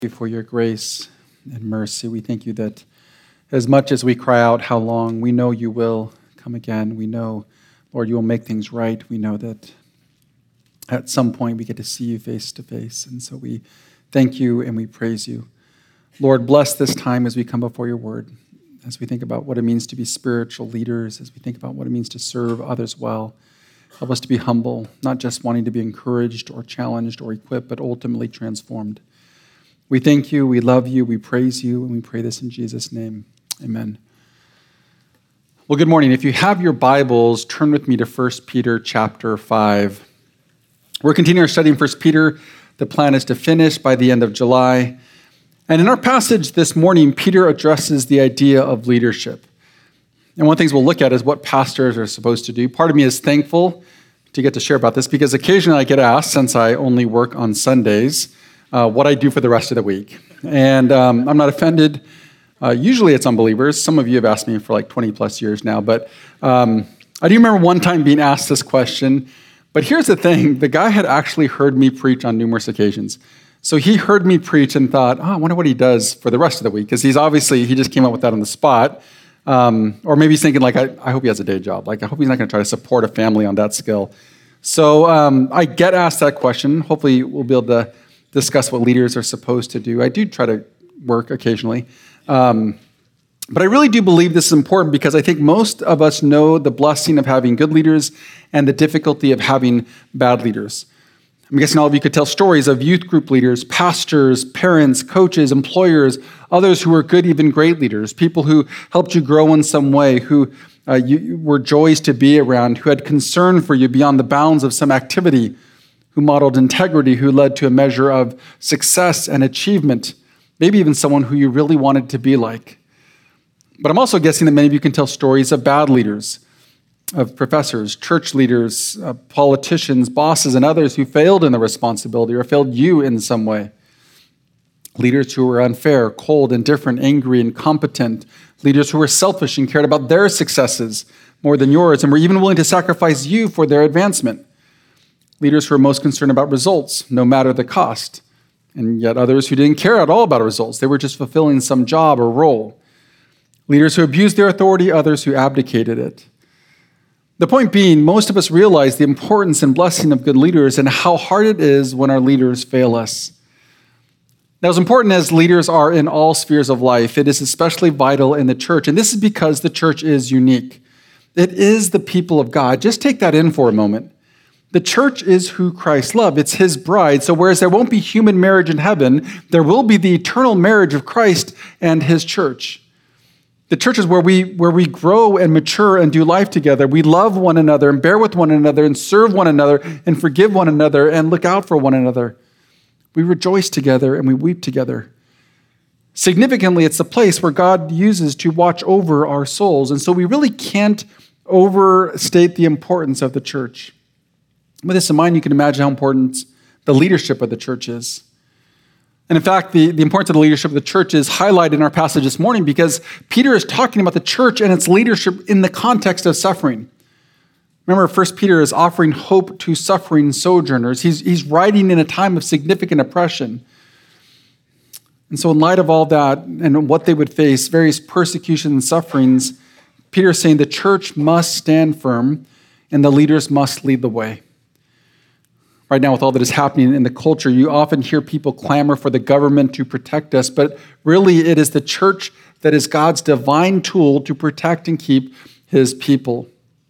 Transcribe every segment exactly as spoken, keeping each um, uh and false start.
you for your grace and mercy. We thank you that as much as we cry out, how long, we know you will come again. We know, Lord, you will make things right. We know that at some point we get to see you face to face. And so we thank you and we praise you. Lord, bless this time as we come before your word, as we think about what it means to be spiritual leaders, as we think about what it means to serve others well. Help us to be humble, not just wanting to be encouraged or challenged or equipped, but ultimately transformed. We thank you, we love you, we praise you, and we pray this in Jesus' name. Amen. Well, good morning. If you have your Bibles, turn with me to First Peter chapter five. We're continuing our study in First Peter. The plan is to finish by the end of July. And in our passage this morning, Peter addresses the idea of leadership. And one of the things we'll look at is what pastors are supposed to do. Part of me is thankful to get to share about this because occasionally I get asked, since I only work on Sundays, uh, what I do for the rest of the week. And um, I'm not offended. Uh, usually it's unbelievers. Some of you have asked me for like twenty plus years now. But um, I do remember one time being asked this question. But here's the thing. The guy had actually heard me preach on numerous occasions. So he heard me preach and thought, oh, I wonder what he does for the rest of the week. Because he's obviously, he just came up with that on the spot. Um, or maybe he's thinking, like, I, I hope he has a day job. Like, I hope he's not going to try to support a family on that skill. So um, I get asked that question. Hopefully we'll be able to discuss what leaders are supposed to do. I do try to work occasionally. Um, but I really do believe this is important because I think most of us know the blessing of having good leaders and the difficulty of having bad leaders. I'm guessing all of you could tell stories of youth group leaders, pastors, parents, coaches, employers, others who were good, even great leaders, people who helped you grow in some way, who uh, you were joys to be around, who had concern for you beyond the bounds of some activity, who modeled integrity, who led to a measure of success and achievement, maybe even someone who you really wanted to be like. But I'm also guessing that many of you can tell stories of bad leaders, of professors, church leaders, uh, politicians, bosses, and others who failed in the responsibility or failed you in some way. Leaders who were unfair, cold, indifferent, angry, incompetent. Leaders who were selfish and cared about their successes more than yours and were even willing to sacrifice you for their advancement. Leaders who were most concerned about results, no matter the cost. And yet others who didn't care at all about results. They were just fulfilling some job or role. Leaders who abused their authority, others who abdicated it. The point being, most of us realize the importance and blessing of good leaders and how hard it is when our leaders fail us. Now, as important as leaders are in all spheres of life, it is especially vital in the church. And this is because the church is unique. It is the people of God. Just take that in for a moment. The church is who Christ loved. It's his bride. So whereas there won't be human marriage in heaven, there will be the eternal marriage of Christ and his church. The church is where we, where we grow and mature and do life together. We love one another and bear with one another and serve one another and forgive one another and look out for one another. We rejoice together and we weep together. Significantly, it's the place where God uses to watch over our souls. And so we really can't overstate the importance of the church. With this in mind, you can imagine how important the leadership of the church is. And in fact, the, the importance of the leadership of the church is highlighted in our passage this morning because Peter is talking about the church and its leadership in the context of suffering. Remember, First Peter is offering hope to suffering sojourners. He's, he's writing in a time of significant oppression. And so in light of all that and what they would face, various persecutions and sufferings, Peter is saying the church must stand firm and the leaders must lead the way. Right now, with all that is happening in the culture, you often hear people clamor for the government to protect us, but really it is the church that is God's divine tool to protect and keep his people.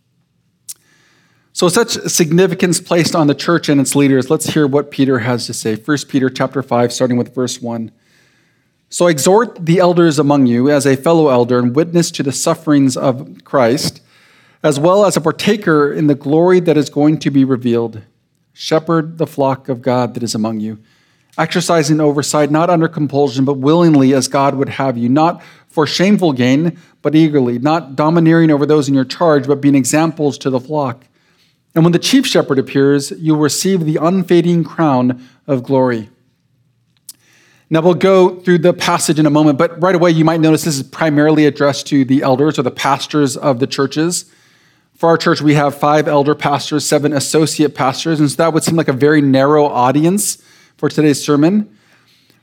So such significance placed on the church and its leaders, let's hear what Peter has to say. First Peter chapter five, starting with verse one. So I exhort the elders among you as a fellow elder and witness to the sufferings of Christ, as well as a partaker in the glory that is going to be revealed. Shepherd the flock of God that is among you, exercising oversight, not under compulsion, but willingly as God would have you, not for shameful gain, but eagerly, not domineering over those in your charge, but being examples to the flock. And when the chief shepherd appears, you'll receive the unfading crown of glory. Now we'll go through the passage in a moment, but right away you might notice this is primarily addressed to the elders or the pastors of the churches. For our church, we have five elder pastors, seven associate pastors, and so that would seem like a very narrow audience for today's sermon.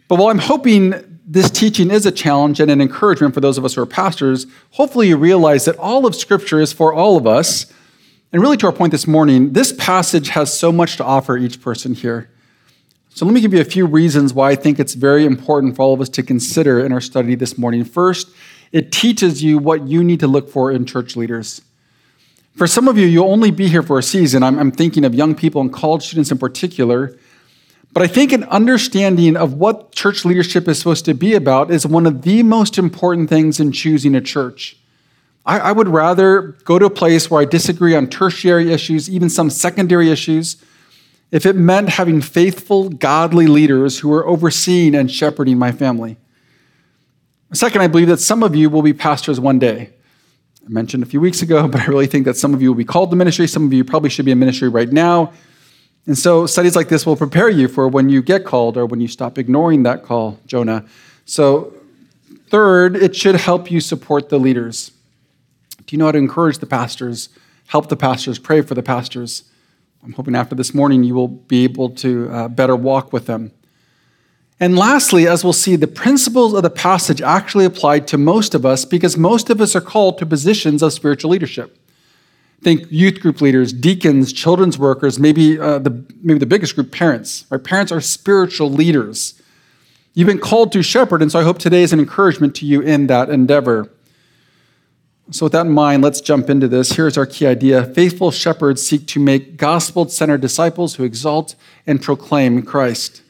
But while I'm hoping this teaching is a challenge and an encouragement for those of us who are pastors, hopefully you realize that all of Scripture is for all of us. And really to our point this morning, this passage has so much to offer each person here. So let me give you a few reasons why I think it's very important for all of us to consider in our study this morning. First, it teaches you what you need to look for in church leaders. For some of you, you'll only be here for a season. I'm, I'm thinking of young people and college students in particular. But I think an understanding of what church leadership is supposed to be about is one of the most important things in choosing a church. I, I would rather go to a place where I disagree on tertiary issues, even some secondary issues, if it meant having faithful, godly leaders who are overseeing and shepherding my family. Second, I believe that some of you will be pastors one day. I mentioned a few weeks ago, but I really think that some of you will be called to ministry. Some of you probably should be in ministry right now. And so studies like this will prepare you for when you get called or when you stop ignoring that call, Jonah. So third, it should help you support the leaders. Do you know how to encourage the pastors, help the pastors, pray for the pastors? I'm hoping after this morning you will be able to uh, better walk with them. And lastly, as we'll see, the principles of the passage actually apply to most of us because most of us are called to positions of spiritual leadership. Think youth group leaders, deacons, children's workers, maybe uh, the maybe the biggest group, parents. Right? Parents are spiritual leaders. You've been called to shepherd, and so I hope today is an encouragement to you in that endeavor. So with that in mind, let's jump into this. Here's our key idea. Faithful shepherds seek to make gospel-centered disciples who exalt and proclaim Christ.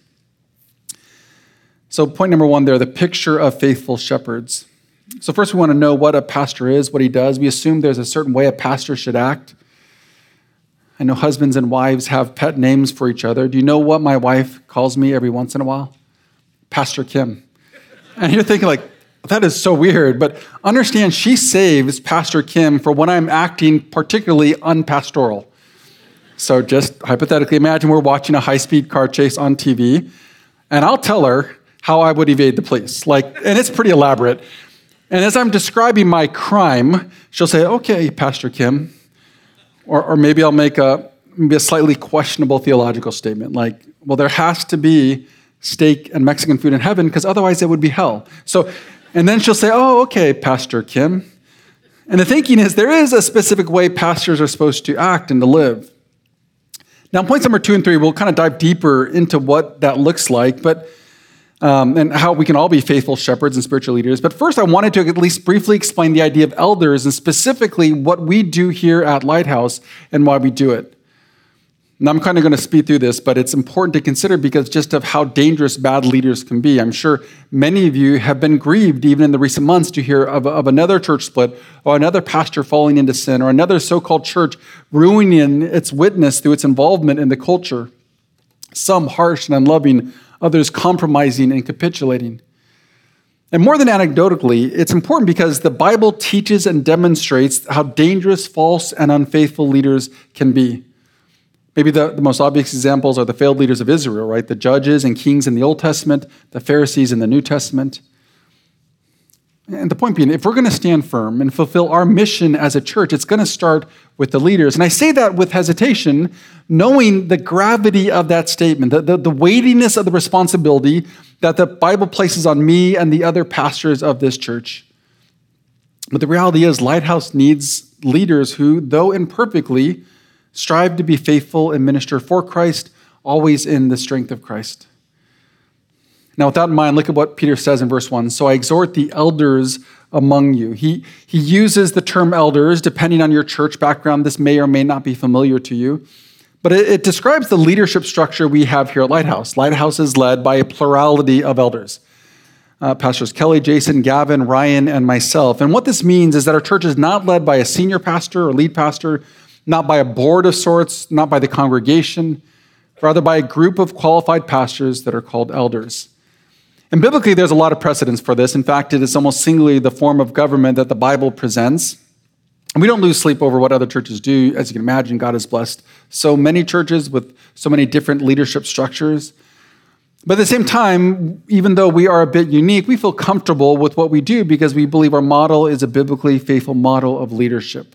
So point number one there, the picture of faithful shepherds. So first we want to know what a pastor is, what he does. We assume there's a certain way a pastor should act. I know husbands and wives have pet names for each other. Do you know what my wife calls me every once in a while? Pastor Kim. And you're thinking like, that is so weird. But understand she saves Pastor Kim for when I'm acting particularly unpastoral. So just hypothetically imagine we're watching a high-speed car chase on T V, and I'll tell her how I would evade the police. Like, and it's pretty elaborate. And as I'm describing my crime, she'll say, okay, Pastor Kim. Or, or maybe I'll make a, maybe a slightly questionable theological statement like, well, there has to be steak and Mexican food in heaven because otherwise it would be hell. So, and then she'll say, oh, okay, Pastor Kim. And the thinking is there is a specific way pastors are supposed to act and to live. Now, points number two and three, we'll kind of dive deeper into what that looks like, but Um, and how we can all be faithful shepherds and spiritual leaders. But first, I wanted to at least briefly explain the idea of elders and specifically what we do here at Lighthouse and why we do it. Now, I'm kind of going to speed through this, but it's important to consider because just of how dangerous bad leaders can be. I'm sure many of you have been grieved even in the recent months to hear of, of another church split or another pastor falling into sin or another so-called church ruining its witness through its involvement in the culture. Some harsh and unloving, others compromising and capitulating. And more than anecdotally, it's important because the Bible teaches and demonstrates how dangerous false and unfaithful leaders can be. Maybe the, the most obvious examples are the failed leaders of Israel, right? The judges and kings in the Old Testament, the Pharisees in the New Testament. And the point being, if we're going to stand firm and fulfill our mission as a church, it's going to start with the leaders. And I say that with hesitation, knowing the gravity of that statement, the, the, the weightiness of the responsibility that the Bible places on me and the other pastors of this church. But the reality is, Lighthouse needs leaders who, though imperfectly, strive to be faithful and minister for Christ, always in the strength of Christ. Now, with that in mind, look at what Peter says in verse one. So I exhort the elders among you. He, he uses the term elders, depending on your church background. This may or may not be familiar to you. But it, it describes the leadership structure we have here at Lighthouse. Lighthouse is led by a plurality of elders. Uh, Pastors Kelly, Jason, Gavin, Ryan, and myself. And what this means is that our church is not led by a senior pastor or lead pastor, not by a board of sorts, not by the congregation, rather by a group of qualified pastors that are called elders. And biblically, there's a lot of precedence for this. In fact, it is almost singularly the form of government that the Bible presents. And we don't lose sleep over what other churches do. As you can imagine, God has blessed so many churches with so many different leadership structures. But at the same time, even though we are a bit unique, we feel comfortable with what we do because we believe our model is a biblically faithful model of leadership.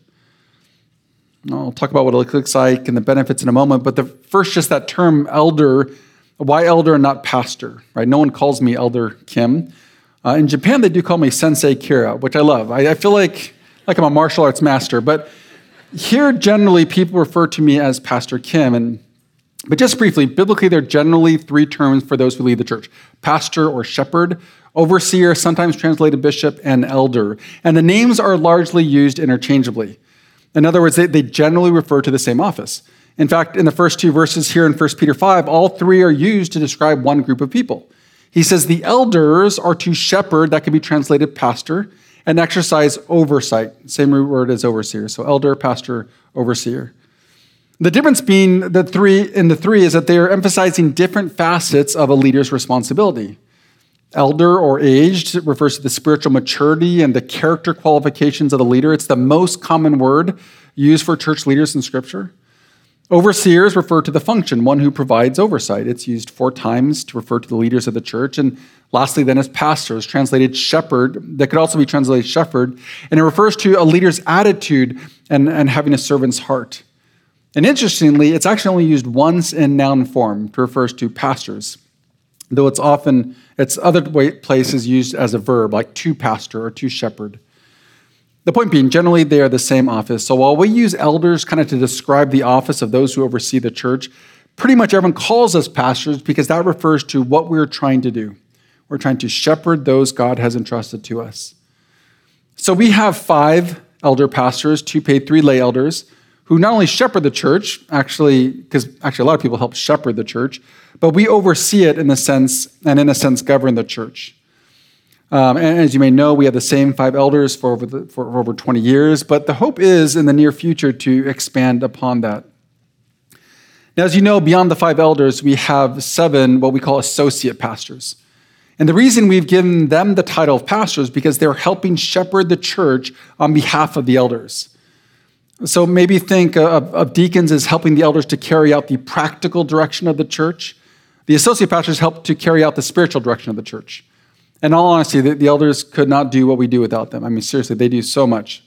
I'll talk about what it looks like and the benefits in a moment, but the first, just that term elder Why elder and not pastor, right? No one calls me Elder Kim. Uh, in Japan, they do call me Sensei Kira, which I love. I, I feel like, like I'm a martial arts master, but here, generally, people refer to me as Pastor Kim. And But just briefly, biblically, there are generally three terms for those who lead the church: pastor or shepherd, overseer, sometimes translated bishop, and elder. And the names are largely used interchangeably. In other words, they, they generally refer to the same office. In fact, in the first two verses here in First Peter five, all three are used to describe one group of people. He says the elders are to shepherd, that could be translated pastor, and exercise oversight. Same word as overseer. So elder, pastor, overseer. The difference being the three in the three is that they are emphasizing different facets of a leader's responsibility. Elder or aged refers to the spiritual maturity and the character qualifications of the leader. It's the most common word used for church leaders in Scripture. Overseers refer to the function, one who provides oversight. It's used four times to refer to the leaders of the church. And lastly, then, as pastors, translated shepherd. That could also be translated shepherd. And it refers to a leader's attitude and, and having a servant's heart. And interestingly, it's actually only used once in noun form to refer to pastors, though it's often, it's other places used as a verb, like to pastor or to shepherd. The point being, generally, they are the same office. So while we use elders kind of to describe the office of those who oversee the church, pretty much everyone calls us pastors because that refers to what we're trying to do. We're trying to shepherd those God has entrusted to us. So we have five elder pastors, two paid, three lay elders, who not only shepherd the church, actually, because actually a lot of people help shepherd the church, but we oversee it in a sense, and in a sense govern the church. Um, and as you may know, we have the same five elders for over, the, for over twenty years, but the hope is in the near future to expand upon that. Now, as you know, beyond the five elders, we have seven what we call associate pastors. And the reason we've given them the title of pastors is because they're helping shepherd the church on behalf of the elders. So maybe think of, of deacons as helping the elders to carry out the practical direction of the church. The associate pastors help to carry out the spiritual direction of the church. In all honesty, the, the elders could not do what we do without them. I mean, seriously, they do so much.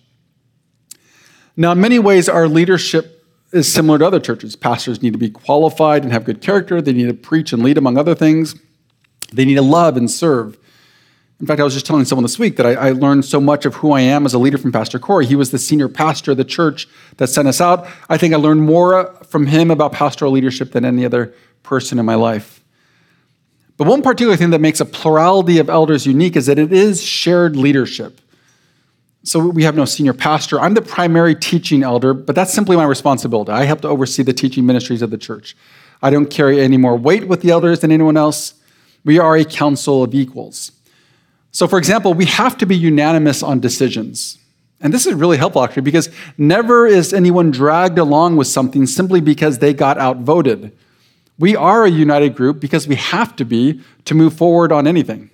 Now, in many ways, our leadership is similar to other churches. Pastors need to be qualified and have good character. They need to preach and lead, among other things. They need to love and serve. In fact, I was just telling someone this week that I, I learned so much of who I am as a leader from Pastor Corey. He was the senior pastor of the church that sent us out. I think I learned more from him about pastoral leadership than any other person in my life. But one particular thing that makes a plurality of elders unique is that it is shared leadership. So we have no senior pastor. I'm the primary teaching elder, but that's simply my responsibility. I help to oversee the teaching ministries of the church. I don't carry any more weight with the elders than anyone else. We are a council of equals. So, for example, we have to be unanimous on decisions. And this is really helpful, actually, because never is anyone dragged along with something simply because they got outvoted. We are a united group because we have to be to move forward on anything.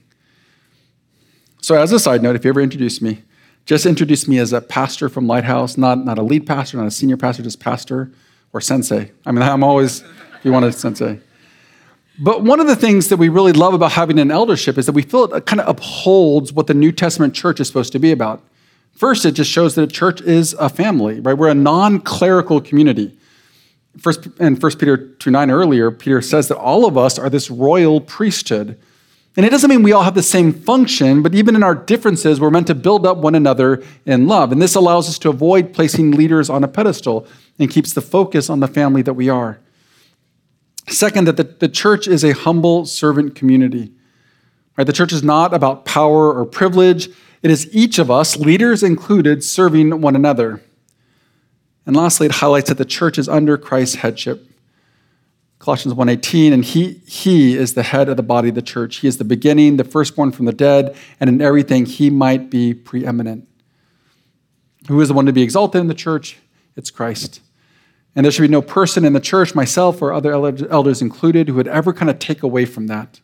So as a side note, if you ever introduce me, just introduce me as a pastor from Lighthouse, not, not a lead pastor, not a senior pastor, just pastor or sensei. I mean, I'm always, if you want a sensei. But one of the things that we really love about having an eldership is that we feel it kind of upholds what the New Testament church is supposed to be about. First, it just shows that a church is a family, right? We're a non-clerical community. First, in First Peter two nine earlier, Peter says that all of us are this royal priesthood. And it doesn't mean we all have the same function, but even in our differences, we're meant to build up one another in love. And this allows us to avoid placing leaders on a pedestal and keeps the focus on the family that we are. Second, that the, the church is a humble servant community. Right? The church is not about power or privilege. It is each of us, leaders included, serving one another. And lastly, it highlights that the church is under Christ's headship. Colossians one eighteen, and he, he is the head of the body of the church. He is the beginning, the firstborn from the dead, and in everything he might be preeminent. Who is the one to be exalted in the church? It's Christ. And there should be no person in the church, myself or other elders included, who would ever kind of take away from that.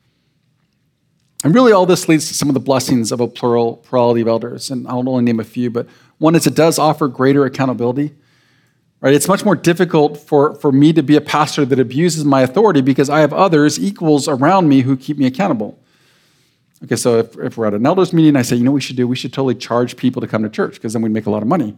And really all this leads to some of the blessings of a plural plurality of elders. And I'll only name a few, but one is it does offer greater accountability. Right? It's much more difficult for, for me to be a pastor that abuses my authority because I have others, equals around me who keep me accountable. Okay, so if, if we're at an elders meeting, I say, you know what we should do? We should totally charge people to come to church because then we make a lot of money.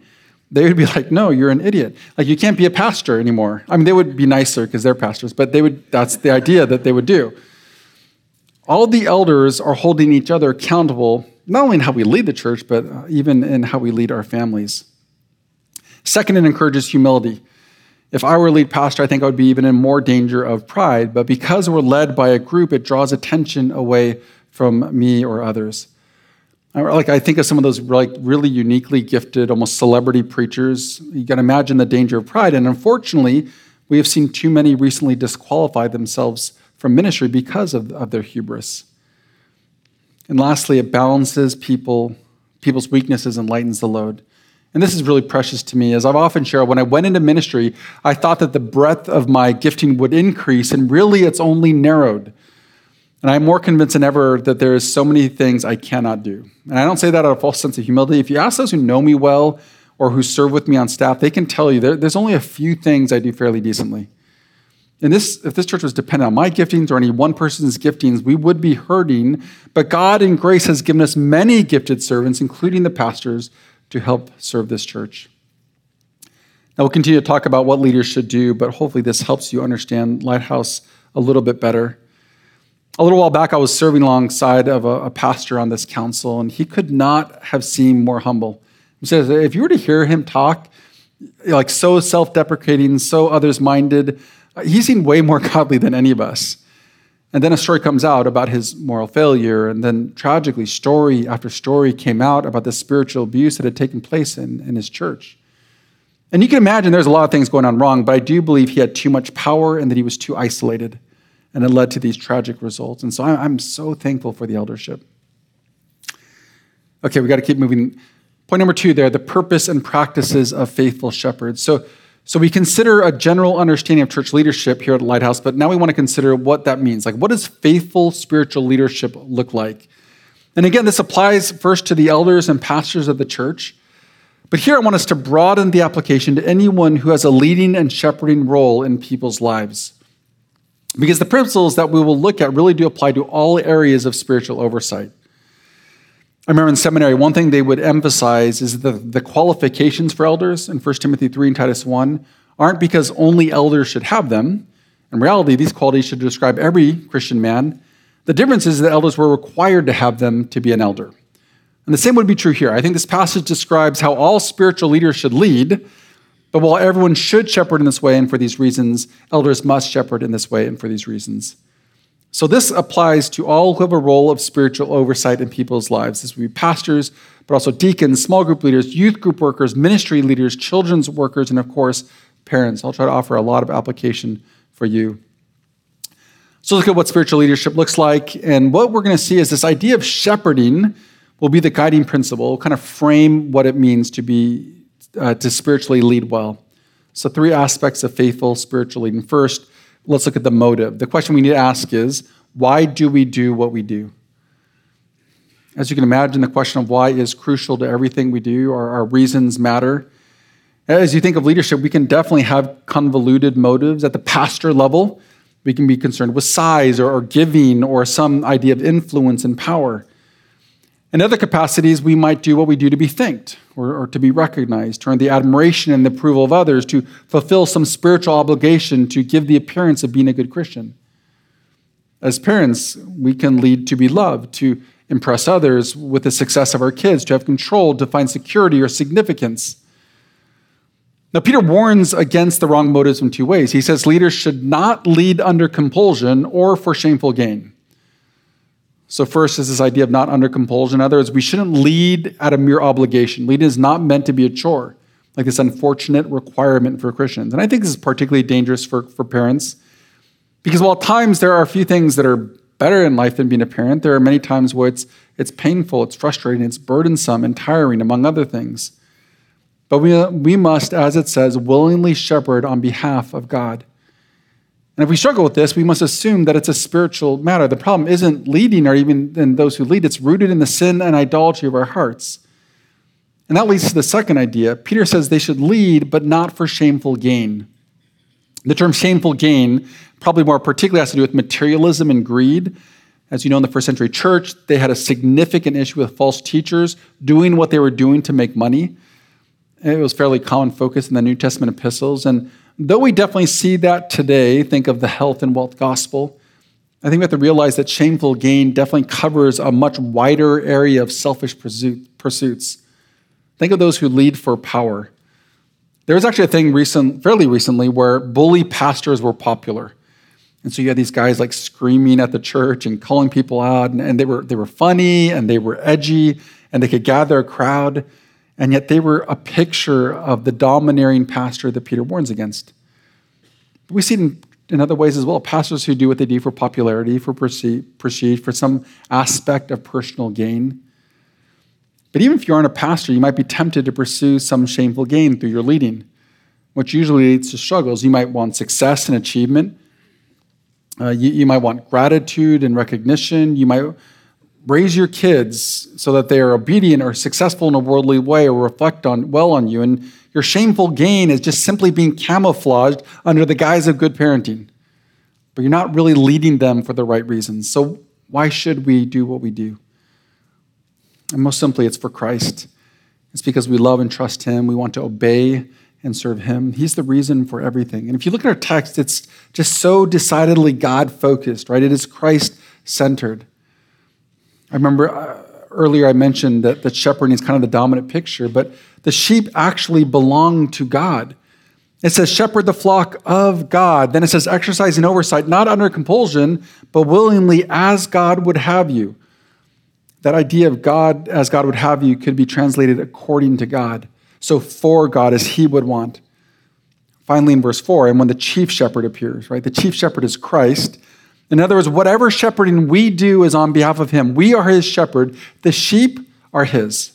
they would be like, no, you're an idiot. Like, you can't be a pastor anymore. I mean, they would be nicer because they're pastors, but they would. That's the idea that they would do. All the elders are holding each other accountable, not only in how we lead the church, but even in how we lead our families. Second, it encourages humility. If I were a lead pastor, I think I would be even in more danger of pride, but because we're led by a group, it draws attention away from me or others. Like, I think of some of those like really uniquely gifted, almost celebrity preachers. You can imagine the danger of pride. And unfortunately, we have seen too many recently disqualify themselves from ministry because of, of their hubris. And lastly, it balances people, people's weaknesses and lightens the load. And this is really precious to me. As I've often shared, when I went into ministry, I thought that the breadth of my gifting would increase, and really it's only narrowed. And I'm more convinced than ever that there is so many things I cannot do. And I don't say that out of a false sense of humility. If you ask those who know me well or who serve with me on staff, they can tell you there, there's only a few things I do fairly decently. And this, if this church was dependent on my giftings or any one person's giftings, we would be hurting. But God in grace has given us many gifted servants, including the pastors, to help serve this church. Now, we'll continue to talk about what leaders should do, but hopefully this helps you understand Lighthouse a little bit better. A little while back, I was serving alongside of a, a pastor on this council, and he could not have seemed more humble. He says, if you were to hear him talk, like so self-deprecating, so others-minded, he seemed way more godly than any of us. And then a story comes out about his moral failure, and then tragically, story after story came out about the spiritual abuse that had taken place in, in his church. And you can imagine there's a lot of things going on wrong, but I do believe he had too much power and that he was too isolated, and it led to these tragic results. And so I'm so thankful for the eldership. Okay, we got to keep moving. Point number two there, the purpose and practices of faithful shepherds. So So we consider a general understanding of church leadership here at Lighthouse, but now we want to consider what that means. Like, what does faithful spiritual leadership look like? And again, this applies first to the elders and pastors of the church. But here I want us to broaden the application to anyone who has a leading and shepherding role in people's lives. Because the principles that we will look at really do apply to all areas of spiritual oversight. I remember in seminary, one thing they would emphasize is that the qualifications for elders in First Timothy three and Titus one aren't because only elders should have them. In reality, these qualities should describe every Christian man. The difference is that elders were required to have them to be an elder. And the same would be true here. I think this passage describes how all spiritual leaders should lead, but while everyone should shepherd in this way and for these reasons, elders must shepherd in this way and for these reasons. So this applies to all who have a role of spiritual oversight in people's lives. This would be pastors, but also deacons, small group leaders, youth group workers, ministry leaders, children's workers, and of course, parents. I'll try to offer a lot of application for you. So look at what spiritual leadership looks like. And what we're going to see is this idea of shepherding will be the guiding principle. We'll kind of frame what it means to be uh, to spiritually lead well. So three aspects of faithful spiritual leading. First, let's look at the motive. The question we need to ask is, why do we do what we do? As you can imagine, the question of why is crucial to everything we do. Our, our reasons matter. As you think of leadership, we can definitely have convoluted motives. At the pastor level, we can be concerned with size or, or giving or some idea of influence and power. In other capacities, we might do what we do to be thanked or, or to be recognized, to earn the admiration and the approval of others, to fulfill some spiritual obligation, to give the appearance of being a good Christian. As parents, we can lead to be loved, to impress others with the success of our kids, to have control, to find security or significance. Now, Peter warns against the wrong motives in two ways. He says leaders should not lead under compulsion or for shameful gain. So first is this idea of not under compulsion. In other words, we shouldn't lead out of mere obligation. Leading is not meant to be a chore, like this unfortunate requirement for Christians. And I think this is particularly dangerous for, for parents, because while at times there are a few things that are better in life than being a parent, there are many times where it's, it's painful, it's frustrating, it's burdensome and tiring, among other things. But we, we must, as it says, willingly shepherd on behalf of God. And if we struggle with this, we must assume that it's a spiritual matter. The problem isn't leading or even in those who lead. It's rooted in the sin and idolatry of our hearts. And that leads to the second idea. Peter says they should lead, but not for shameful gain. The term shameful gain probably more particularly has to do with materialism and greed. As you know, in the first century church, they had a significant issue with false teachers doing what they were doing to make money. It was fairly common focus in the New Testament epistles. And though we definitely see that today, think of the health and wealth gospel, I think we have to realize that shameful gain definitely covers a much wider area of selfish pursuits. Think of those who lead for power. There was actually a thing recent, fairly recently where bully pastors were popular. And so you had these guys like screaming at the church and calling people out, and, and they were they were funny and they were edgy and they could gather a crowd, and yet they were a picture of the domineering pastor that Peter warns against. We see it in, in other ways as well. Pastors who do what they do for popularity, for prestige, for some aspect of personal gain. But even if you aren't a pastor, you might be tempted to pursue some shameful gain through your leading, which usually leads to struggles. You might want success and achievement. Uh, you, you might want gratitude and recognition. You might raise your kids so that they are obedient or successful in a worldly way or reflect on well on you. And your shameful gain is just simply being camouflaged under the guise of good parenting. But you're not really leading them for the right reasons. So why should we do what we do? And most simply, it's for Christ. It's because we love and trust him. We want to obey and serve him. He's the reason for everything. And if you look at our text, it's just so decidedly God-focused, right? It is Christ-centered. I remember uh, earlier I mentioned that, that shepherding is kind of the dominant picture, but the sheep actually belong to God. It says, shepherd the flock of God. Then it says, exercise and oversight, not under compulsion, but willingly as God would have you. That idea of God as God would have you could be translated according to God. So for God as he would want. Finally, in verse four, and when the chief shepherd appears, right? The chief shepherd is Christ. In other words, whatever shepherding we do is on behalf of him. We are his shepherd. The sheep are his.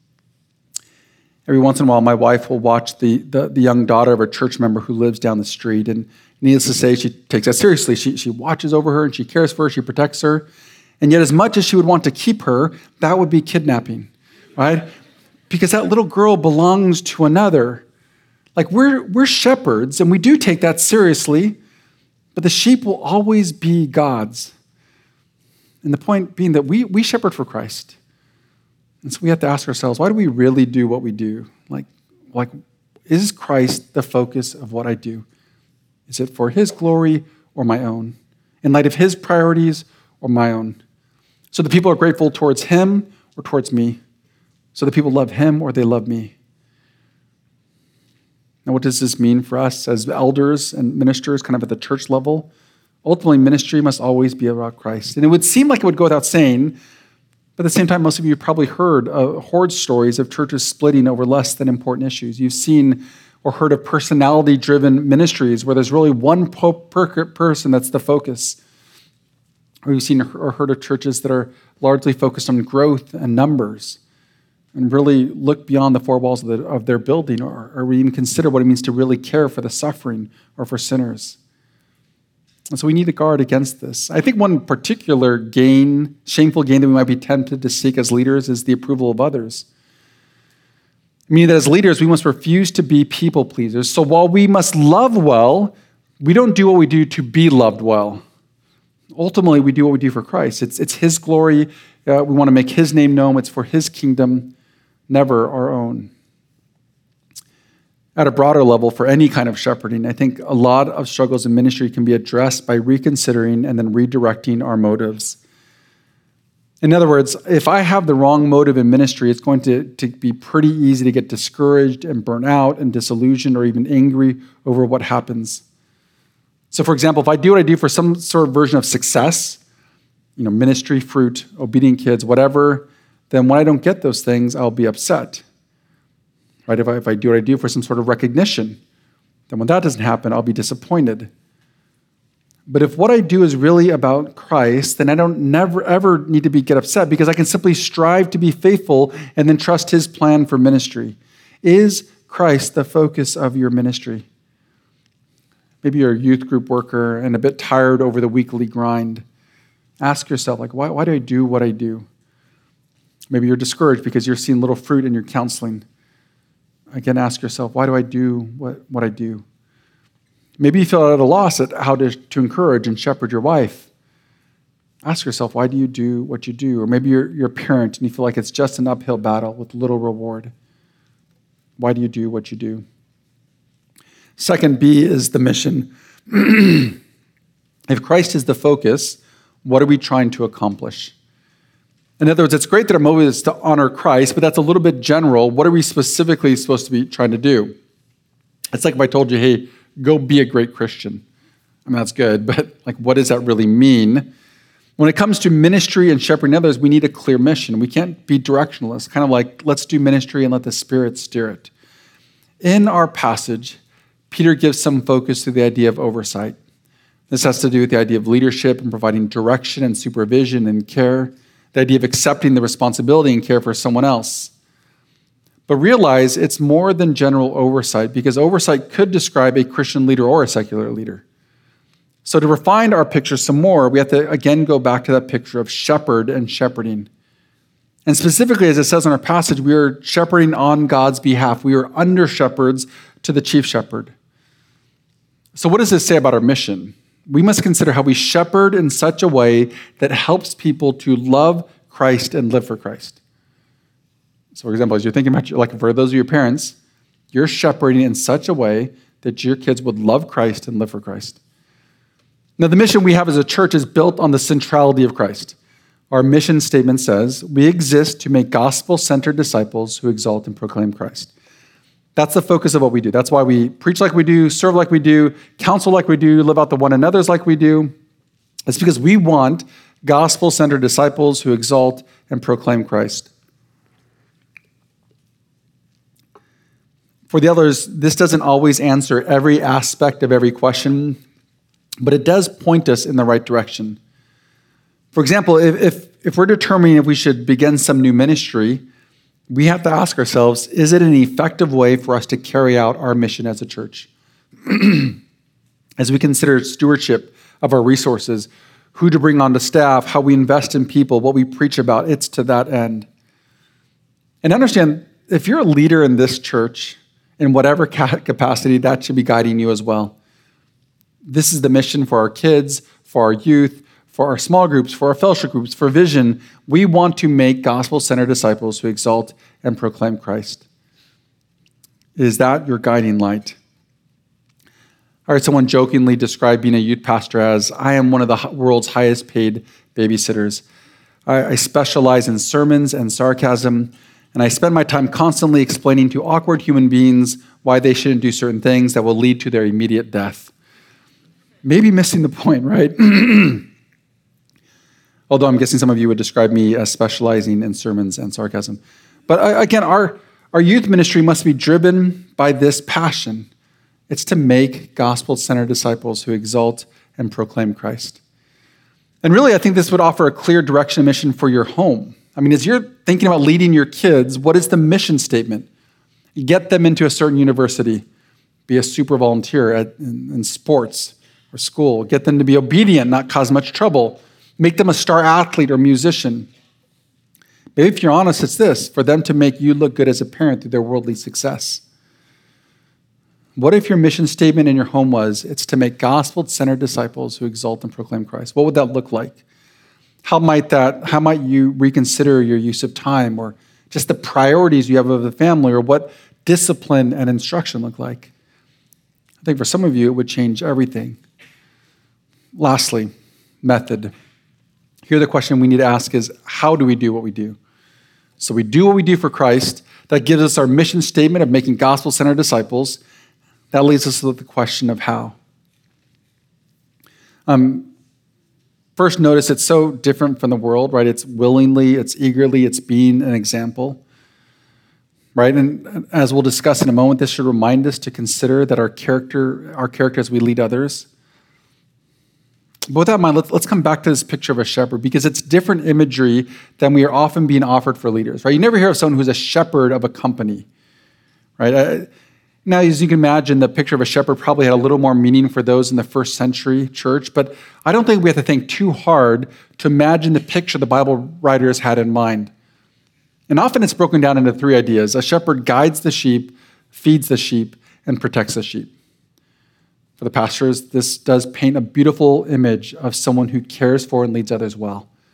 Every once in a while, my wife will watch the, the, the young daughter of a church member who lives down the street. And needless to say, she takes that seriously. She, she watches over her and she cares for her. She protects her. And yet, as much as she would want to keep her, that would be kidnapping, right? Because that little girl belongs to another. Like, we're, we're shepherds, and we do take that seriously, but the sheep will always be God's. And the point being that we, we shepherd for Christ. And so we have to ask ourselves, why do we really do what we do? Like, like, is Christ the focus of what I do? Is it for his glory or my own? In light of his priorities or my own? So the people are grateful towards him or towards me. So the people love him or they love me. Now, what does this mean for us as elders and ministers, kind of at the church level? Ultimately, ministry must always be about Christ. And it would seem like it would go without saying, but at the same time, most of you have probably heard uh, horde stories of churches splitting over less than important issues. You've seen or heard of personality-driven ministries where there's really one person that's the focus. Or you've seen or heard of churches that are largely focused on growth and numbers and really look beyond the four walls of, the, of their building or, or even consider what it means to really care for the suffering or for sinners. And so we need to guard against this. I think one particular gain, shameful gain that we might be tempted to seek as leaders is the approval of others. Meaning that as leaders, we must refuse to be people pleasers. So while we must love well, we don't do what we do to be loved well. Ultimately, we do what we do for Christ. It's, it's his glory. Uh, we want to make his name known. It's for his kingdom, never our own. At a broader level, for any kind of shepherding, I think a lot of struggles in ministry can be addressed by reconsidering and then redirecting our motives. In other words, if I have the wrong motive in ministry, it's going to, to be pretty easy to get discouraged and burnt out and disillusioned or even angry over what happens. So, for example, if I do what I do for some sort of version of success, you know, ministry, fruit, obedient kids, whatever, then when I don't get those things, I'll be upset. Right? If I, if I do what I do for some sort of recognition, then when that doesn't happen, I'll be disappointed. But if what I do is really about Christ, then I don't never, ever need to be get upset because I can simply strive to be faithful and then trust his plan for ministry. Is Christ the focus of your ministry? Maybe you're a youth group worker and a bit tired over the weekly grind. Ask yourself, like, why, why do I do what I do? Maybe you're discouraged because you're seeing little fruit in your counseling. Again, ask yourself, why do I do what, what I do? Maybe you feel at a loss at how to, to encourage and shepherd your wife. Ask yourself, why do you do what you do? Or maybe you're, you're a parent and you feel like it's just an uphill battle with little reward. Why do you do what you do? Second B is the mission. If Christ is the focus, what are we trying to accomplish? In other words, it's great that our motive is to honor Christ, but that's a little bit general. What are we specifically supposed to be trying to do? It's like if I told you, hey, go be a great Christian. I mean, that's good, but like, what does that really mean? When it comes to ministry and shepherding others, we need a clear mission. We can't be directionless, kind of like, let's do ministry and let the Spirit steer it. In our passage, Peter gives some focus to the idea of oversight. This has to do with the idea of leadership and providing direction and supervision and care, the idea of accepting the responsibility and care for someone else. But realize it's more than general oversight, because oversight could describe a Christian leader or a secular leader. So to refine our picture some more, we have to again go back to that picture of shepherd and shepherding. And specifically, as it says in our passage, we are shepherding on God's behalf. We are under shepherds to the chief shepherd. So what does this say about our mission? We must consider how we shepherd in such a way that helps people to love Christ and live for Christ. So, for example, as you're thinking about, your, like for those of your parents, you're shepherding in such a way that your kids would love Christ and live for Christ. Now, the mission we have as a church is built on the centrality of Christ. Our mission statement says, we exist to make gospel-centered disciples who exalt and proclaim Christ. That's the focus of what we do. That's why we preach like we do, serve like we do, counsel like we do, live out the one another's like we do. It's because we want gospel-centered disciples who exalt and proclaim Christ. For the others, this doesn't always answer every aspect of every question, but it does point us in the right direction. For example, if, if, if we're determining if we should begin some new ministry, we have to ask ourselves, is it an effective way for us to carry out our mission as a church? As we consider stewardship of our resources, who to bring onto staff, how we invest in people, what we preach about, it's to that end. And understand, if you're a leader in this church, in whatever capacity, that should be guiding you as well. This is the mission for our kids, for our youth, for our small groups, for our fellowship groups, for Vision. We want to make gospel-centered disciples who exalt and proclaim Christ. Is that your guiding light? I heard someone jokingly describe being a youth pastor as, I am one of the world's highest paid babysitters. I, I specialize in sermons and sarcasm, and I spend my time constantly explaining to awkward human beings why they shouldn't do certain things that will lead to their immediate death. Maybe missing the point, right? Although I'm guessing some of you would describe me as specializing in sermons and sarcasm. But again, our, our youth ministry must be driven by this passion. It's to make gospel-centered disciples who exalt and proclaim Christ. And really, I think this would offer a clear direction and mission for your home. I mean, as you're thinking about leading your kids, what is the mission statement? Get them into a certain university. Be a super volunteer at, in, in sports or school. Get them to be obedient, not cause much trouble. Make them a star athlete or musician. Maybe if you're honest, it's this, for them to make you look good as a parent through their worldly success. What if your mission statement in your home was, it's to make gospel-centered disciples who exalt and proclaim Christ? What would that look like? How might that, how might you reconsider your use of time, or just the priorities you have of the family, or what discipline and instruction look like? I think for some of you, it would change everything. Lastly, method. Here the question we need to ask is, how do we do what we do? So we do what we do for Christ. That gives us our mission statement of making gospel-centered disciples. That leads us to the question of how. Um, first, notice it's so different from the world, right? It's willingly, it's eagerly, it's being an example, right? And as we'll discuss in a moment, this should remind us to consider that our character, our character as we lead others. But with that in mind, let's, let's come back to this picture of a shepherd, because it's different imagery than we are often being offered for leaders, right? You never hear of someone who's a shepherd of a company, right? Uh, now, as you can imagine, the picture of a shepherd probably had a little more meaning for those in the first century church, but I don't think we have to think too hard to imagine the picture the Bible writers had in mind. And often it's broken down into three ideas. A shepherd guides the sheep, feeds the sheep, and protects the sheep. For the pastors, this does paint a beautiful image of someone who cares for and leads others well.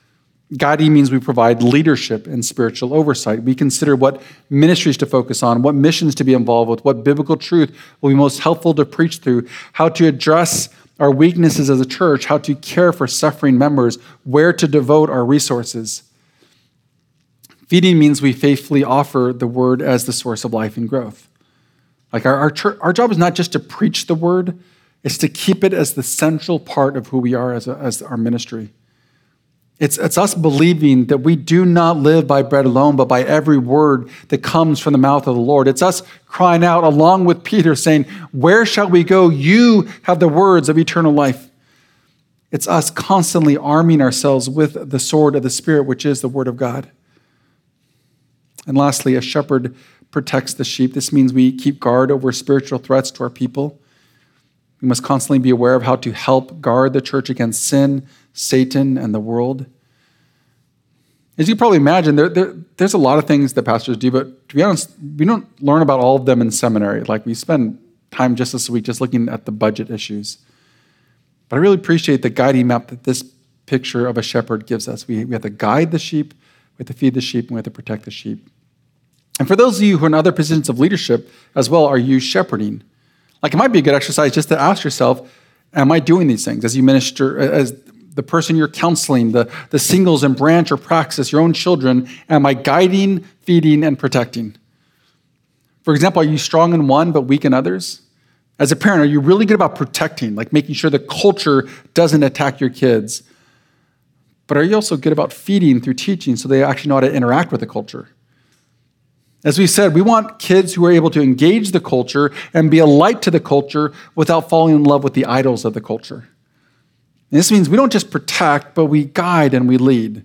Guiding means we provide leadership and spiritual oversight. We consider what ministries to focus on, what missions to be involved with, what biblical truth will be most helpful to preach through, how to address our weaknesses as a church, how to care for suffering members, where to devote our resources. Feeding means we faithfully offer the word as the source of life and growth. Like our, our, church, our job is not just to preach the word, it's to keep it as the central part of who we are as, a, as our ministry. It's, it's us believing that we do not live by bread alone, but by every word that comes from the mouth of the Lord. It's us crying out along with Peter saying, where shall we go? You have the words of eternal life. It's us constantly arming ourselves with the sword of the Spirit, which is the word of God. And lastly, a shepherd protects the sheep. This means we keep guard over spiritual threats to our people. We must constantly be aware of how to help guard the church against sin, Satan, and the world. As you probably imagine, there, there, there's a lot of things that pastors do, but to be honest, we don't learn about all of them in seminary. Like we spend time just this week just looking at the budget issues. But I really appreciate the guiding map that this picture of a shepherd gives us. We, we have to guide the sheep, we have to feed the sheep, and we have to protect the sheep. And for those of you who are in other positions of leadership as well, are you shepherding? Like it might be a good exercise just to ask yourself, am I doing these things as you minister, as the person you're counseling, the, the singles in branch or praxis, your own children, am I guiding, feeding, and protecting? For example, are you strong in one but weak in others? As a parent, are you really good about protecting, like making sure the culture doesn't attack your kids? But are you also good about feeding through teaching so they actually know how to interact with the culture? As we said, we want kids who are able to engage the culture and be a light to the culture without falling in love with the idols of the culture. And this means we don't just protect, but we guide and we lead.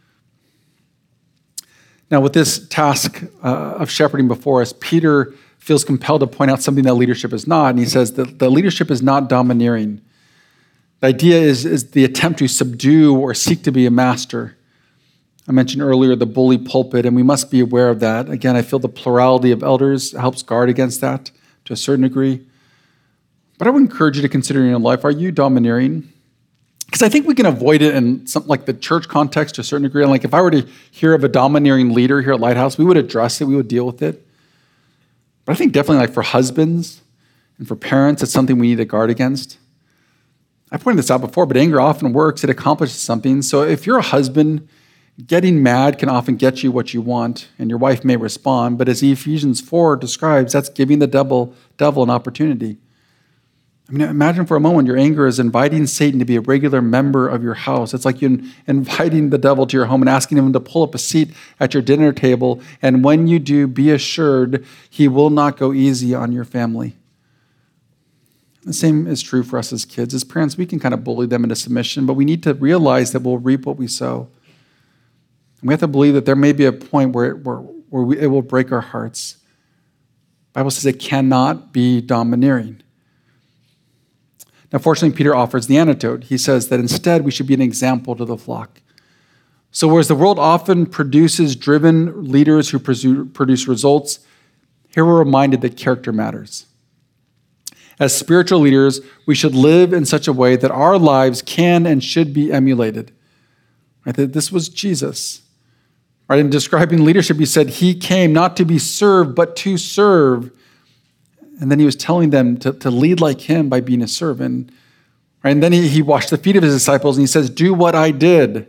Now, with this task uh, of shepherding before us, Peter feels compelled to point out something that leadership is not. And he says that the leadership is not domineering. The idea is, is the attempt to subdue or seek to be a master. I mentioned earlier the bully pulpit, and we must be aware of that. Again, I feel the plurality of elders helps guard against that to a certain degree. But I would encourage you to consider in your life, are you domineering? Because I think we can avoid it in something like the church context to a certain degree. And like if I were to hear of a domineering leader here at Lighthouse, we would address it, we would deal with it. But I think definitely like for husbands and for parents, it's something we need to guard against. I pointed this out before, but anger often works. It accomplishes something. So if you're a husband, getting mad can often get you what you want, and your wife may respond. But as Ephesians four describes, that's giving the devil, devil an opportunity. I mean, imagine for a moment your anger is inviting Satan to be a regular member of your house. It's like you inviting the devil to your home and asking him to pull up a seat at your dinner table. And when you do, be assured he will not go easy on your family. The same is true for us as kids. As parents, we can kind of bully them into submission, but we need to realize that we'll reap what we sow. And we have to believe that there may be a point where it, where, where we, it will break our hearts. The Bible says it cannot be domineering. Now, fortunately, Peter offers the antidote. He says that instead we should be an example to the flock. So whereas the world often produces driven leaders who produce results, here we're reminded that character matters. As spiritual leaders, we should live in such a way that our lives can and should be emulated. Right? That this was Jesus. Right? In describing leadership, he said he came not to be served, but to serve. And then he was telling them to, to lead like him by being a servant. Right? And then he, he washed the feet of his disciples, and he says, do what I did.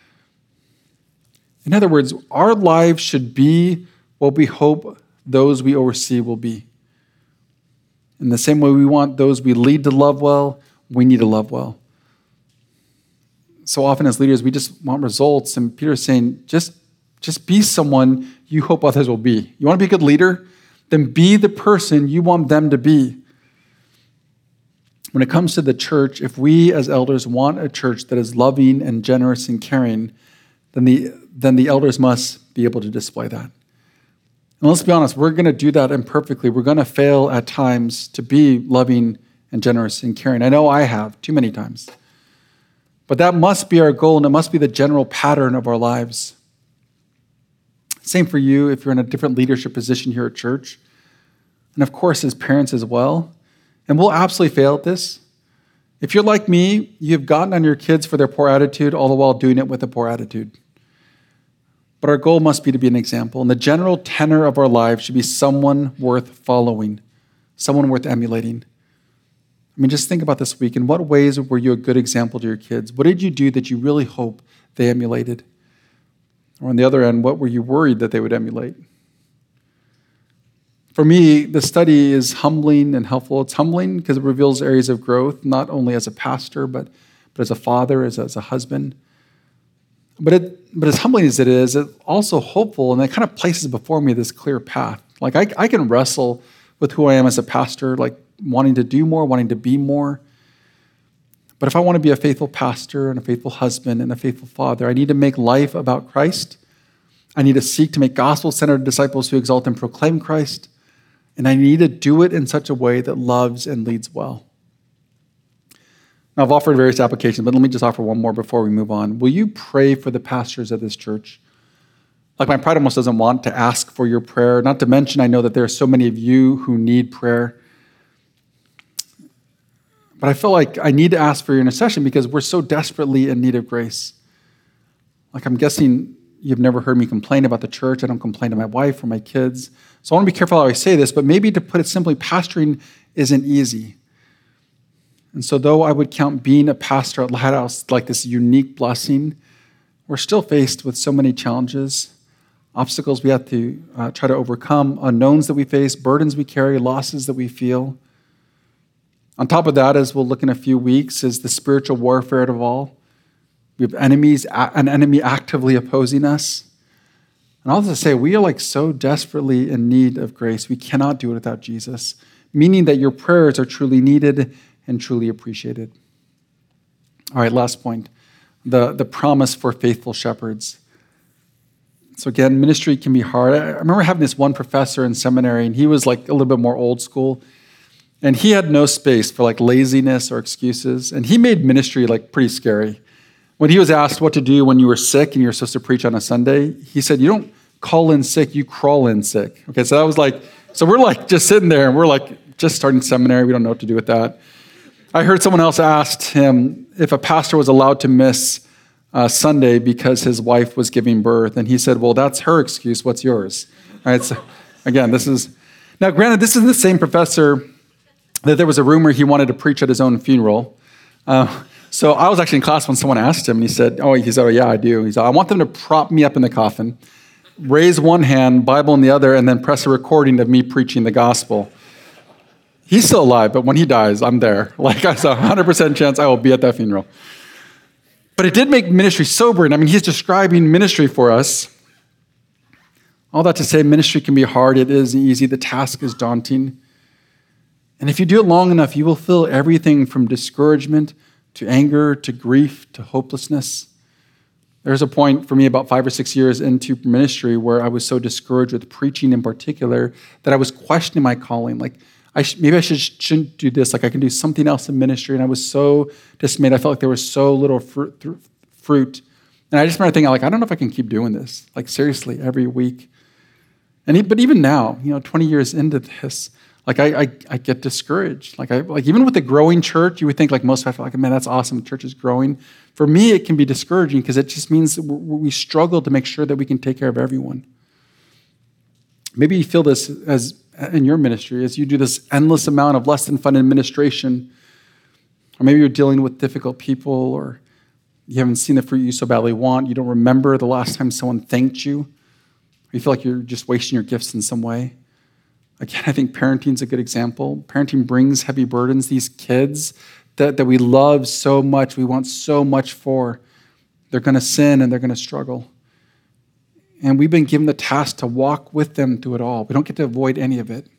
In other words, our lives should be what we hope those we oversee will be. In the same way we want those we lead to love well, we need to love well. So often as leaders, we just want results. And Peter's saying, just, just be someone you hope others will be. You want to be a good leader? Then be the person you want them to be. When it comes to the church, if we as elders want a church that is loving and generous and caring, then the, then the elders must be able to display that. And let's be honest, we're going to do that imperfectly. We're going to fail at times to be loving and generous and caring. I know I have too many times. But that must be our goal, and it must be the general pattern of our lives. Same for you if you're in a different leadership position here at church. And of course, as parents as well. And we'll absolutely fail at this. If you're like me, you've gotten on your kids for their poor attitude, all the while doing it with a poor attitude. But our goal must be to be an example. And the general tenor of our lives should be someone worth following, someone worth emulating. I mean, just think about this week. In what ways were you a good example to your kids? What did you do that you really hope they emulated? Or on the other end, what were you worried that they would emulate? For me, the study is humbling and helpful. It's humbling because it reveals areas of growth, not only as a pastor, but, but as a father, as a, as a husband. But it, but as humbling as it is, it's also hopeful, and it kind of places before me this clear path. Like I, I can wrestle with who I am as a pastor, like wanting to do more, wanting to be more. But if I want to be a faithful pastor and a faithful husband and a faithful father, I need to make life about Christ. I need to seek to make gospel-centered disciples who exalt and proclaim Christ. And I need to do it in such a way that loves and leads well. Now, I've offered various applications, but let me just offer one more before we move on. Will you pray for the pastors of this church? Like, my pride almost doesn't want to ask for your prayer, not to mention I know that there are so many of you who need prayer. But I feel like I need to ask for your intercession because we're so desperately in need of grace. Like, I'm guessing you've never heard me complain about the church. I don't complain to my wife or my kids. So I want to be careful how I say this, but maybe to put it simply, pastoring isn't easy. And so though I would count being a pastor at Lighthouse like this unique blessing, we're still faced with so many challenges, obstacles we have to uh, try to overcome, unknowns that we face, burdens we carry, losses that we feel. On top of that, as we'll look in a few weeks, is the spiritual warfare of all. We have enemies, an enemy actively opposing us. And I'll just say, we are like so desperately in need of grace. We cannot do it without Jesus, meaning that your prayers are truly needed and truly appreciated. All right, last point, the, the promise for faithful shepherds. So again, ministry can be hard. I remember having this one professor in seminary, and he was like a little bit more old school, and he had no space for like laziness or excuses, and he made ministry like pretty scary. When he was asked what to do when you were sick and you were supposed to preach on a Sunday, he said, you don't call in sick, you crawl in sick. Okay, so that was like, so we're like just sitting there, and we're like just starting seminary, we don't know what to do with that. I heard someone else asked him if a pastor was allowed to miss uh, Sunday because his wife was giving birth. And he said, well, that's her excuse. What's yours? All right. So again, this is, now granted, this is the same professor that there was a rumor he wanted to preach at his own funeral. Uh, so I was actually in class when someone asked him, and he said, oh, he said, oh yeah, I do. He said, I want them to prop me up in the coffin, raise one hand, Bible in the other, and then press a recording of me preaching the gospel. He's still alive, but when he dies, I'm there. Like, there's a one hundred percent chance I will be at that funeral. But it did make ministry sobering. I mean, he's describing ministry for us. All that to say, ministry can be hard. It isn't easy. The task is daunting. And if you do it long enough, you will feel everything from discouragement to anger to grief to hopelessness. There's a point for me about five or six years into ministry where I was so discouraged with preaching in particular that I was questioning my calling. Like, I sh- maybe I should, shouldn't do this. Like, I can do something else in ministry. And I was so dismayed. I felt like there was so little fruit. Th- fruit. And I just remember thinking, like, I don't know if I can keep doing this. Like, seriously, every week. And he, but even now, you know, twenty years into this, like, I, I, I get discouraged. Like, I, like even with the growing church, you would think, like, most of us are like, man, that's awesome. The church is growing. For me, it can be discouraging because it just means that we struggle to make sure that we can take care of everyone. Maybe you feel this as in your ministry as you do this endless amount of less than fun administration, or maybe you're dealing with difficult people, or you haven't seen the fruit you so badly want. You don't remember the last time someone thanked you. Or you feel like you're just wasting your gifts in some way. Again, I think parenting is a good example. Parenting brings heavy burdens. These kids that, that we love so much, we want so much for, they're going to sin and they're going to struggle. And we've been given the task to walk with them through it all. We don't get to avoid any of it.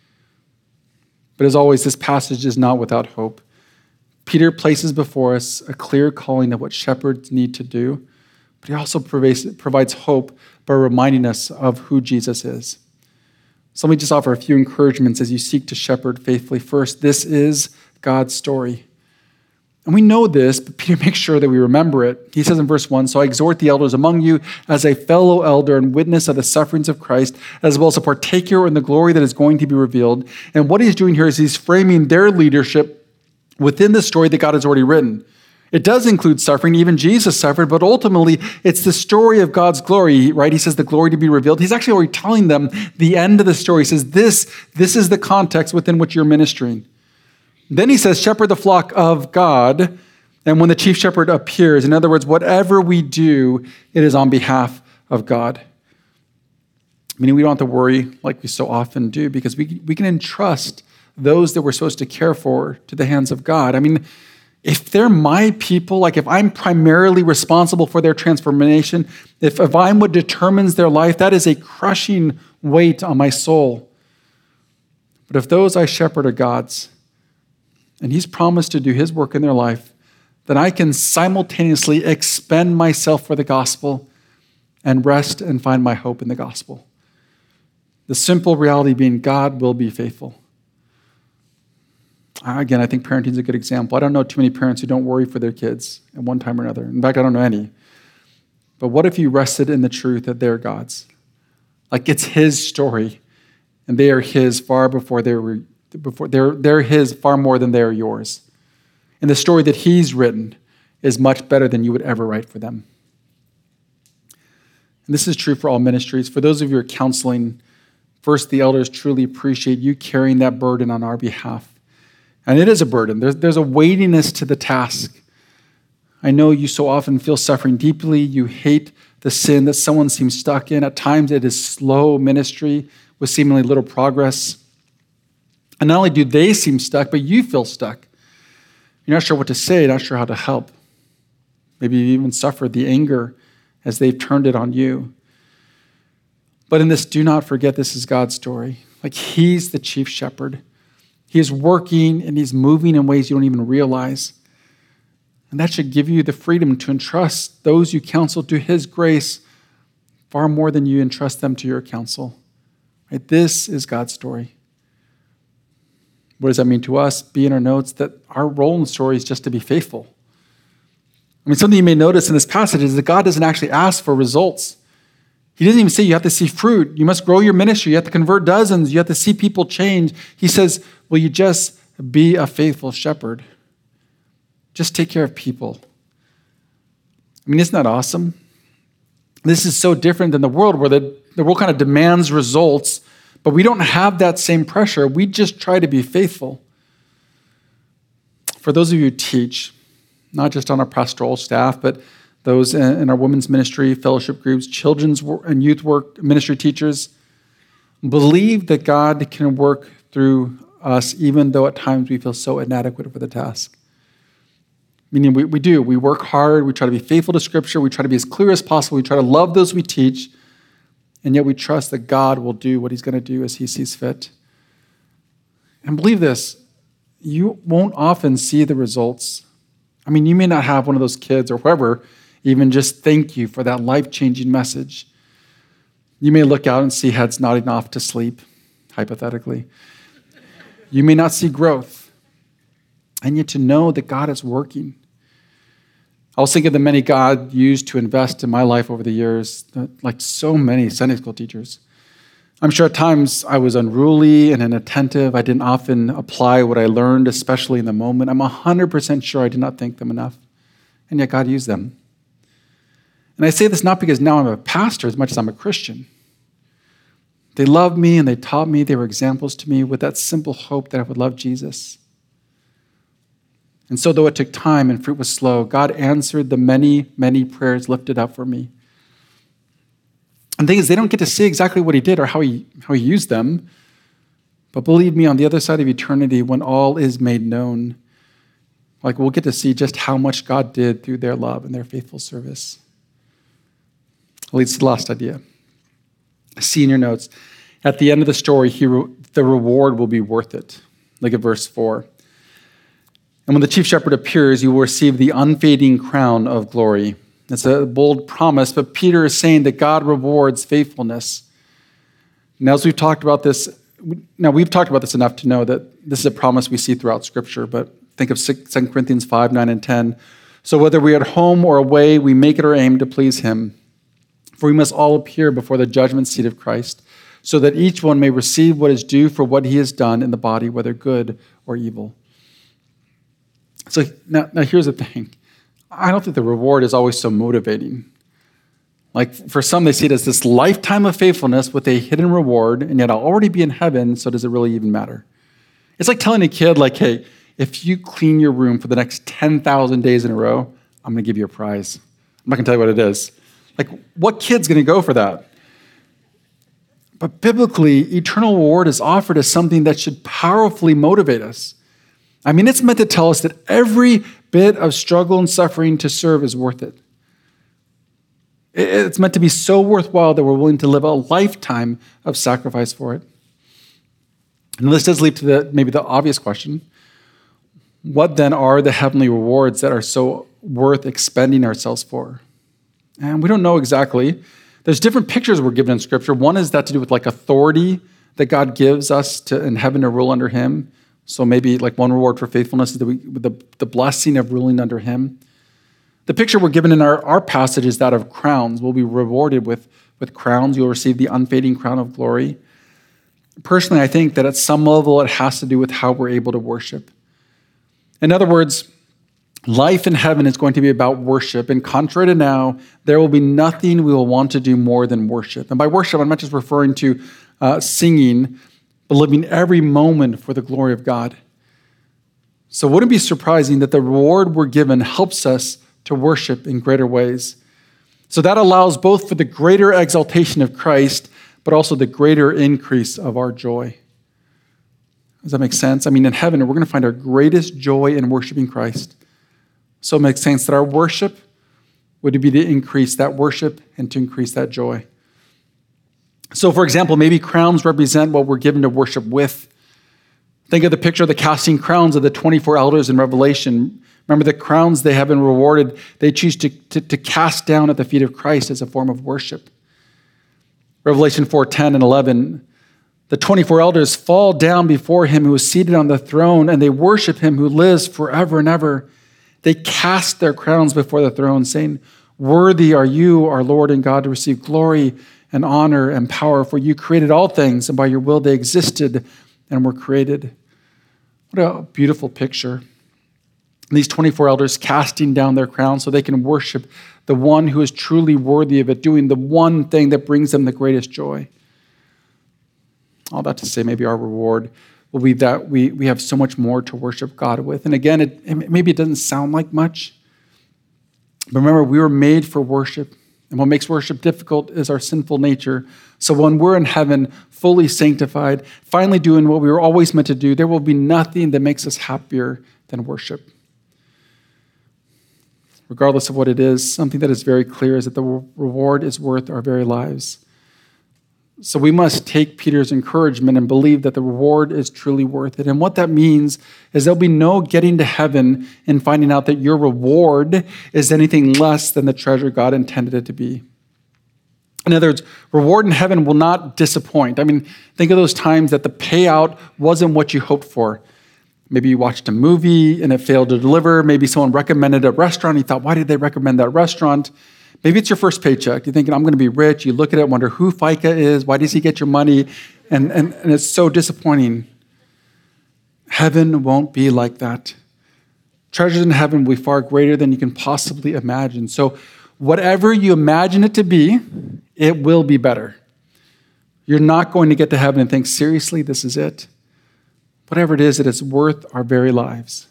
But as always, this passage is not without hope. Peter places before us a clear calling of what shepherds need to do, but he also provides, provides hope by reminding us of who Jesus is. So let me just offer a few encouragements as you seek to shepherd faithfully. First, this is God's story. And we know this, but Peter makes sure that we remember it. He says in verse one, so I exhort the elders among you as a fellow elder and witness of the sufferings of Christ, as well as a partaker in the glory that is going to be revealed. And what he's doing here is he's framing their leadership within the story that God has already written. It does include suffering. Even Jesus suffered, but ultimately it's the story of God's glory, right? He says the glory to be revealed. He's actually already telling them the end of the story. He says this, this is the context within which you're ministering. Then he says, shepherd the flock of God. And when the chief shepherd appears, in other words, whatever we do, it is on behalf of God. Meaning we don't have to worry like we so often do because we, we can entrust those that we're supposed to care for to the hands of God. I mean, if they're my people, like if I'm primarily responsible for their transformation, if, if I'm what determines their life, that is a crushing weight on my soul. But if those I shepherd are God's, and he's promised to do his work in their life, then I can simultaneously expend myself for the gospel and rest and find my hope in the gospel. The simple reality being God will be faithful. Again, I think parenting is a good example. I don't know too many parents who don't worry for their kids at one time or another. In fact, I don't know any. But what if you rested in the truth that they're God's? Like it's his story, and they are his far before they were before they're they're his far more than they are yours. And the story that he's written is much better than you would ever write for them. And this is true for all ministries. For those of you who are counseling, first, the elders truly appreciate you carrying that burden on our behalf. And it is a burden. There's, there's a weightiness to the task. I know you so often feel suffering deeply. You hate the sin that someone seems stuck in. At times, it is slow ministry with seemingly little progress. And not only do they seem stuck, but you feel stuck. You're not sure what to say, not sure how to help. Maybe you even suffered the anger as they've turned it on you. But in this, do not forget this is God's story. Like he's the chief shepherd. He is working and he's moving in ways you don't even realize. And that should give you the freedom to entrust those you counsel to his grace far more than you entrust them to your counsel. Right? This is God's story. What does that mean to us? Be in our notes that our role in the story is just to be faithful. I mean, something you may notice in this passage is that God doesn't actually ask for results. He doesn't even say you have to see fruit. You must grow your ministry. You have to convert dozens. You have to see people change. He says, will you just be a faithful shepherd? Just take care of people. I mean, isn't that awesome? This is so different than the world where the, the world kind of demands results, but we don't have that same pressure. We just try to be faithful. For those of you who teach, not just on our pastoral staff, but those in our women's ministry, fellowship groups, children's and youth work ministry teachers, believe that God can work through us even though at times we feel so inadequate for the task. Meaning we, we do. We work hard. We try to be faithful to Scripture. We try to be as clear as possible. We try to love those we teach. And yet we trust that God will do what he's going to do as he sees fit. And believe this, you won't often see the results. I mean, you may not have one of those kids or whoever even just thank you for that life-changing message. You may look out and see heads nodding off to sleep, hypothetically. You may not see growth. And yet to know that God is working. I was thinking of the many God used to invest in my life over the years, like so many Sunday school teachers. I'm sure at times I was unruly and inattentive. I didn't often apply what I learned, especially in the moment. I'm one hundred percent sure I did not thank them enough. And yet God used them. And I say this not because now I'm a pastor as much as I'm a Christian. They loved me and they taught me. They were examples to me with that simple hope that I would love Jesus. And so though it took time and fruit was slow, God answered the many, many prayers lifted up for me. And the thing is, they don't get to see exactly what he did or how he, how he used them. But believe me, on the other side of eternity, when all is made known, like we'll get to see just how much God did through their love and their faithful service. Leads to the last idea. See in your notes, at the end of the story, he re- the reward will be worth it. Look at verse four. And when the chief shepherd appears, you will receive the unfading crown of glory. It's a bold promise, but Peter is saying that God rewards faithfulness. Now, as we've talked about this, now we've talked about this enough to know that this is a promise we see throughout Scripture, but think of Second Corinthians five, nine, and ten. So whether we are at home or away, we make it our aim to please him. For we must all appear before the judgment seat of Christ, so that each one may receive what is due for what he has done in the body, whether good or evil. So now, now here's the thing. I don't think the reward is always so motivating. Like for some, they see it as this lifetime of faithfulness with a hidden reward, and yet I'll already be in heaven, so does it really even matter? It's like telling a kid, like, hey, if you clean your room for the next ten thousand days in a row, I'm going to give you a prize. I'm not going to tell you what it is. Like, what kid's going to go for that? But biblically, eternal reward is offered as something that should powerfully motivate us. I mean, it's meant to tell us that every bit of struggle and suffering to serve is worth it. It's meant to be so worthwhile that we're willing to live a lifetime of sacrifice for it. And this does lead to the maybe the obvious question. What then are the heavenly rewards that are so worth expending ourselves for? And we don't know exactly. There's different pictures we're given in Scripture. One is that to do with like authority that God gives us to in heaven to rule under him. So maybe like one reward for faithfulness is that we, the, the blessing of ruling under him. The picture we're given in our, our passage is that of crowns. We'll be rewarded with, with crowns. You'll receive the unfading crown of glory. Personally, I think that at some level it has to do with how we're able to worship. In other words, life in heaven is going to be about worship. And contrary to now, there will be nothing we will want to do more than worship. And by worship, I'm not just referring to uh, singing, but living every moment for the glory of God. So wouldn't it be surprising that the reward we're given helps us to worship in greater ways? So that allows both for the greater exaltation of Christ, but also the greater increase of our joy. Does that make sense? I mean, in heaven, we're going to find our greatest joy in worshiping Christ. So it makes sense that our worship would be to increase that worship and to increase that joy. So, for example, maybe crowns represent what we're given to worship with. Think of the picture of the casting crowns of the twenty-four elders in Revelation. Remember, the crowns they have been rewarded, they choose to, to, to cast down at the feet of Christ as a form of worship. Revelation four ten and eleven, the twenty-four elders fall down before him who is seated on the throne, and they worship him who lives forever and ever. They cast their crowns before the throne, saying, "Worthy are you, our Lord and God, to receive glory and honor and power, for you created all things, and by your will they existed and were created." What a beautiful picture. These twenty-four elders casting down their crowns so they can worship the one who is truly worthy of it, doing the one thing that brings them the greatest joy. All that to say, maybe our reward will be that we, we have so much more to worship God with. And again, it, it, maybe it doesn't sound like much, but remember, we were made for worship. And what makes worship difficult is our sinful nature. So when we're in heaven, fully sanctified, finally doing what we were always meant to do, there will be nothing that makes us happier than worship. Regardless of what it is, something that is very clear is that the reward is worth our very lives. So we must take Peter's encouragement and believe that the reward is truly worth it. And what that means is there'll be no getting to heaven and finding out that your reward is anything less than the treasure God intended it to be. In other words, reward in heaven will not disappoint. I mean, think of those times that the payout wasn't what you hoped for. Maybe you watched a movie and it failed to deliver. Maybe someone recommended a restaurant. You thought, why did they recommend that restaurant? Maybe it's your first paycheck. You're thinking, I'm going to be rich. You look at it, wonder who FICA is. Why does he get your money? And, and, and it's so disappointing. Heaven won't be like that. Treasures in heaven will be far greater than you can possibly imagine. So whatever you imagine it to be, it will be better. You're not going to get to heaven and think, seriously, this is it. Whatever it is, it is worth our very lives.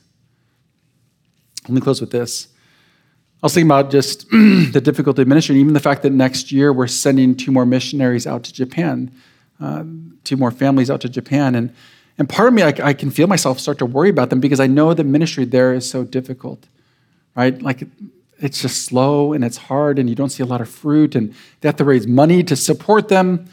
Let me close with this. I was thinking about just the difficulty of ministry, and even the fact that next year we're sending two more missionaries out to Japan, uh, two more families out to Japan. And, and part of me, I, I can feel myself start to worry about them because I know that ministry there is so difficult, right? Like it, it's just slow and it's hard and you don't see a lot of fruit and they have to raise money to support them.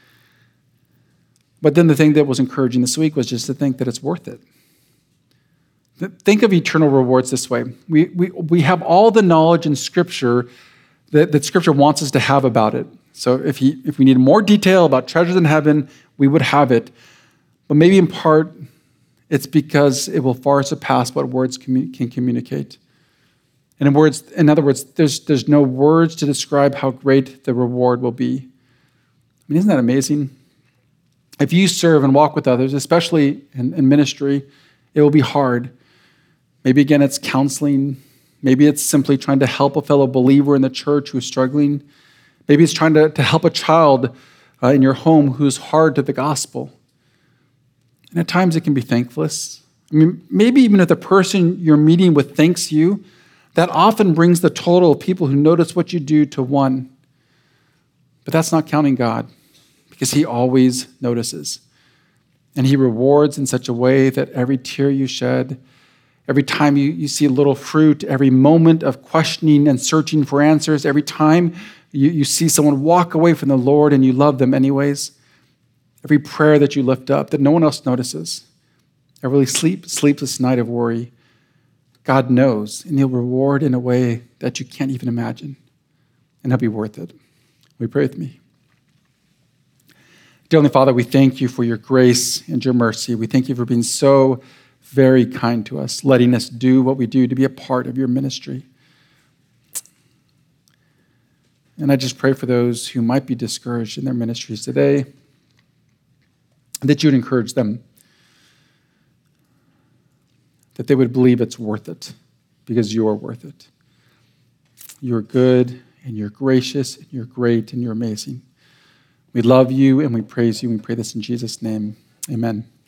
But then the thing that was encouraging this week was just to think that it's worth it. Think of eternal rewards this way. We, we, we have all the knowledge in Scripture that, that Scripture wants us to have about it. So if, he, if we need more detail about treasures in heaven, we would have it. But maybe in part, it's because it will far surpass what words commu- can communicate. And in words, in other words, there's, there's no words to describe how great the reward will be. I mean, isn't that amazing? If you serve and walk with others, especially in, in ministry, it will be hard. Maybe, again, it's counseling. Maybe it's simply trying to help a fellow believer in the church who's struggling. Maybe it's trying to, to help a child uh, in your home who's hard to the gospel. And at times it can be thankless. I mean, maybe even if the person you're meeting with thanks you, that often brings the total of people who notice what you do to one. But that's not counting God, because he always notices. And he rewards in such a way that every tear you shed, every time you, you see a little fruit, every moment of questioning and searching for answers, every time you, you see someone walk away from the Lord and you love them anyways, every prayer that you lift up that no one else notices, every sleep, sleepless night of worry, God knows, and he'll reward in a way that you can't even imagine. And he'll be worth it. Will you pray with me? Dear Heavenly Father, we thank you for your grace and your mercy. We thank you for being so very kind to us, letting us do what we do to be a part of your ministry. And I just pray for those who might be discouraged in their ministries today, that you would encourage them, that they would believe it's worth it, because you're worth it. You're good, and you're gracious, and you're great, and you're amazing. We love you, and we praise you, and we pray this in Jesus' name. Amen.